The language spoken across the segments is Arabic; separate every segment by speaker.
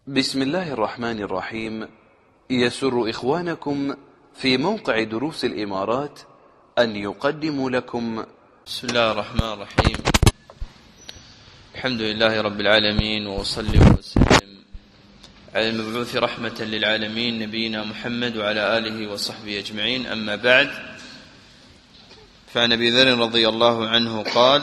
Speaker 1: بسم الله الرحمن الرحيم. يسر إخوانكم في موقع دروس الإمارات أن يقدموا لكم
Speaker 2: بسم الله الرحمن الرحيم. الحمد لله رب العالمين، وأصلي وأسلم على المبعوث رحمة للعالمين نبينا محمد وعلى آله وصحبه أجمعين. أما بعد، فعن أبي ذر رضي الله عنه قال: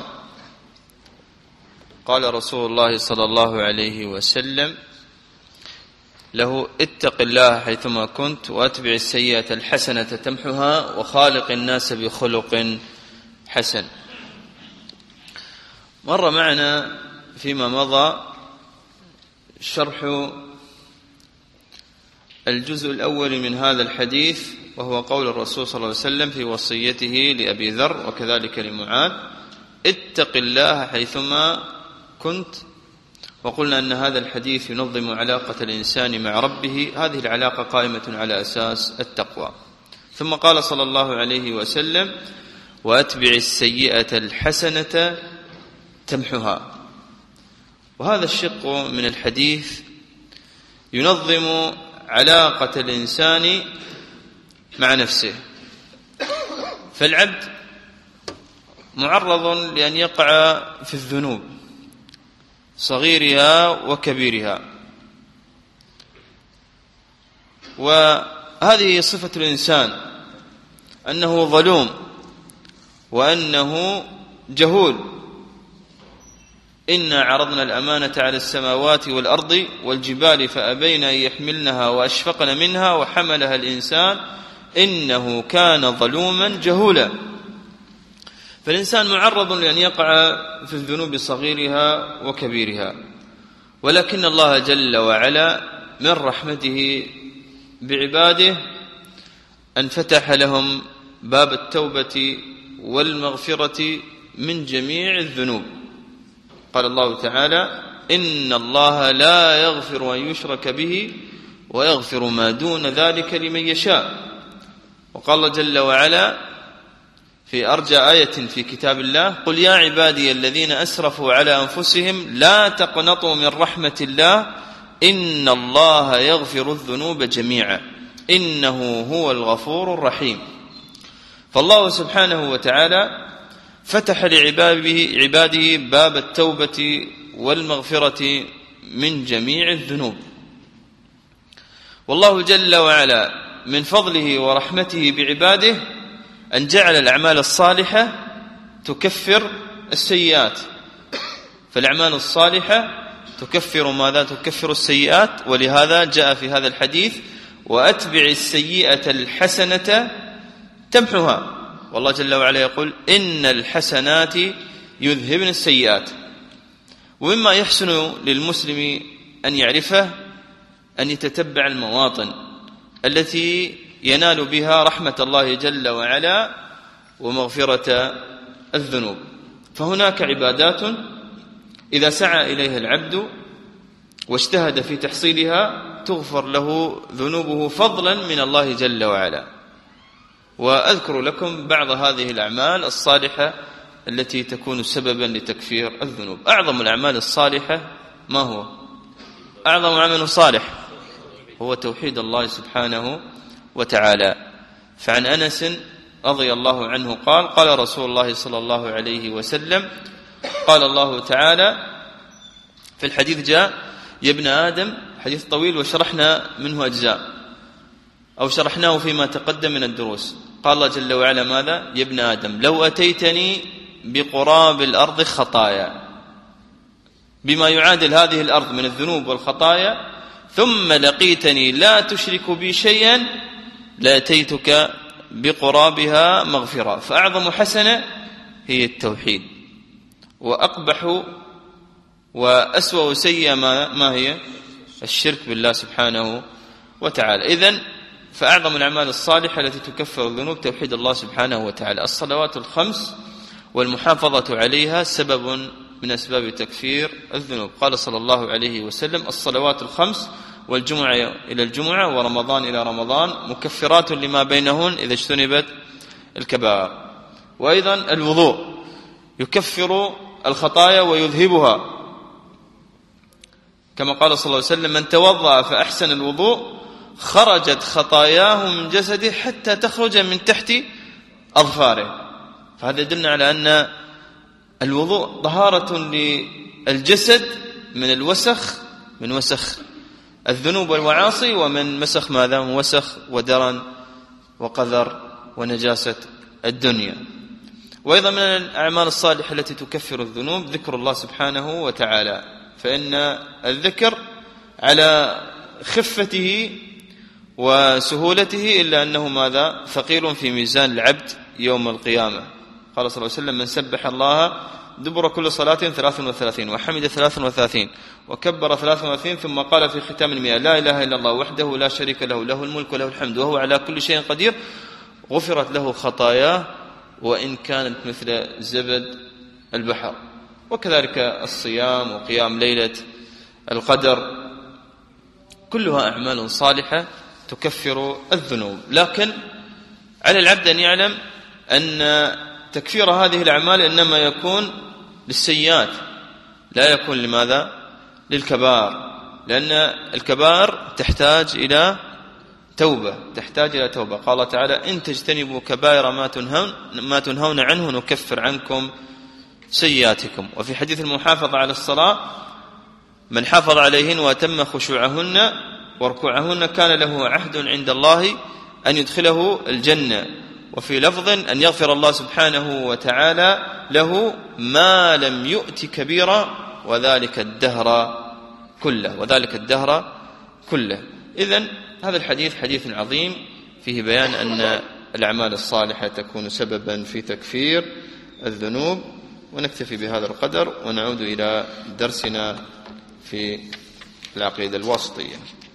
Speaker 2: قال رسول الله صلى الله عليه وسلم له: اتق الله حيثما كنت، واتبع السيئة الحسنة تمحها، وخالق الناس بخلق حسن. مر معنا فيما مضى شرح الجزء الأول من هذا الحديث، وهو قول الرسول صلى الله عليه وسلم في وصيته لأبي ذر وكذلك لمعاذ: اتق الله حيثما كنت. وقلنا أن هذا الحديث ينظم علاقة الإنسان مع ربه، هذه العلاقة قائمة على أساس التقوى. ثم قال صلى الله عليه وسلم: وأتبع السيئة الحسنة تمحها. وهذا الشق من الحديث ينظم علاقة الإنسان مع نفسه. فالعبد معرض لأن يقع في الذنوب صغيرها وكبيرها، وهذه صفة الإنسان، أنه ظلوم وأنه جهول. إنا عرضنا الأمانة على السماوات والأرض والجبال فأبين أن يحملنها وأشفقن منها وحملها الإنسان إنه كان ظلوما جهولا. فالإنسان معرض لأن يقع في الذنوب صغيرها وكبيرها، ولكن الله جل وعلا من رحمته بعباده أن فتح لهم باب التوبة والمغفرة من جميع الذنوب. قال الله تعالى: إن الله لا يغفر أن يشرك به ويغفر ما دون ذلك لمن يشاء. وقال الله جل وعلا في أرجى آية في كتاب الله: قل يا عبادي الذين أسرفوا على أنفسهم لا تقنطوا من رحمة الله إن الله يغفر الذنوب جميعا إنه هو الغفور الرحيم. فالله سبحانه وتعالى فتح لعباده باب التوبة والمغفرة من جميع الذنوب. والله جل وعلا من فضله ورحمته بعباده أن جعل الأعمال الصالحة تكفر السيئات. فالأعمال الصالحة تكفر ماذا؟ تكفر السيئات. ولهذا جاء في هذا الحديث: وأتبع السيئة الحسنة تمحها. والله جل وعلا يقول: إن الحسنات يذهبن السيئات. ومما يحسن للمسلم أن يعرفه أن يتتبع المواطن التي ينال بها رحمة الله جل وعلا ومغفرة الذنوب. فهناك عبادات إذا سعى إليها العبد واجتهد في تحصيلها تغفر له ذنوبه فضلا من الله جل وعلا. وأذكر لكم بعض هذه الأعمال الصالحة التي تكون سببا لتكفير الذنوب. أعظم الأعمال الصالحة ما هو؟ أعظم عمل صالح هو توحيد الله سبحانه وتعالى. فعن أنس رضي الله عنه قال: قال رسول الله صلى الله عليه وسلم: قال الله تعالى في الحديث جاء: يا ابن آدم، حديث طويل وشرحنا منه أجزاء أو شرحناه فيما تقدم من الدروس. قال الله جل وعلا ماذا؟ يا ابن آدم لو أتيتني بقراب الأرض خطايا، بما يعادل هذه الأرض من الذنوب والخطايا، ثم لقيتني لا تشرك بي شيئا لأتيتك بقرابها مغفرة. فأعظم حسنة هي التوحيد، وأقبح وأسوأ سيئة ما هي؟ الشرك بالله سبحانه وتعالى. إذن فأعظم الأعمال الصالحة التي تكفر الذنوب توحيد الله سبحانه وتعالى. الصلوات الخمس والمحافظة عليها سبب من أسباب تكفير الذنوب. قال صلى الله عليه وسلم: الصلوات الخمس والجمعة إلى الجمعة ورمضان إلى رمضان مكفرات لما بينهن إذا اجتنبت الكبائر. وأيضا الوضوء يكفر الخطايا ويذهبها. كما قال صلى الله عليه وسلم: من توضأ فأحسن الوضوء خرجت خطاياه من جسده حتى تخرج من تحت أظفاره. فهذا يدلنا على أن الوضوء طهارة للجسد من الوسخ، من وسخ الذنوب والمعاصي، ومن مسخ ماذا؟ من وسخ ودرن وقذر ونجاسة الدنيا. وأيضا من الأعمال الصالحة التي تكفر الذنوب ذكر الله سبحانه وتعالى، فإن الذكر على خفته وسهولته إلا أنه ماذا؟ ثقيل في ميزان العبد يوم القيامة. قال صلى الله عليه وسلم: من سبح الله دبر كل صلاة 33 وحمد 33 وكبر 33 ثم قال في ختام 100: لا إله إلا الله وحده لا شريك له، له الملك وله الحمد وهو على كل شيء قدير، غفرت له خطاياه وإن كانت مثل زبد البحر. وكذلك الصيام وقيام ليلة القدر، كلها أعمال صالحة تكفر الذنوب. لكن على العبد أن يعلم أن تكفير هذه الأعمال إنما يكون للسيئات، لا يكون لماذا؟ للكبائر، لأن الكبائر تحتاج إلى توبة، تحتاج إلى توبة. قال تعالى: إن تجتنبوا كبائر ما تنهون عنه نكفر عنكم سيئاتكم. وفي حديث المحافظة على الصلاة: من حافظ عليهن وأتم خشوعهن وركوعهن كان له عهد عند الله أن يدخله الجنة. وفي لفظ: أن يغفر الله سبحانه وتعالى له ما لم يؤت كبيرا وذلك الدهر كله. إذن هذا الحديث حديث عظيم فيه بيان أن الأعمال الصالحة تكون سببا في تكفير الذنوب. ونكتفي بهذا القدر ونعود إلى درسنا في العقيدة الواسطية.